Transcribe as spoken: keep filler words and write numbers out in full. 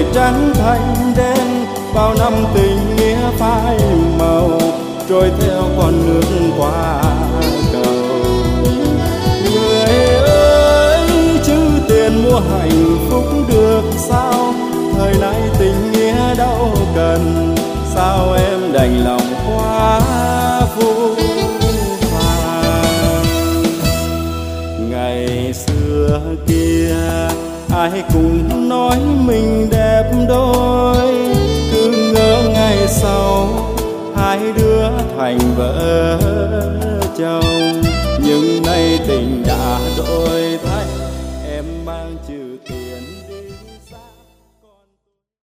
rồi trắng thành đen. Bao năm tình nghĩa phai màu, trôi theo con nước qua cầu. Người ơi, chứ tiền mua hạnh phúc được sao? Thời nay tình nghĩa đâu cần, sao em đành lòng quá vô vàn. Ngày xưa kia ai cũng nói mình đẹp đôi, cứ ngỡ ngày sau hai đứa thành vợ chồng.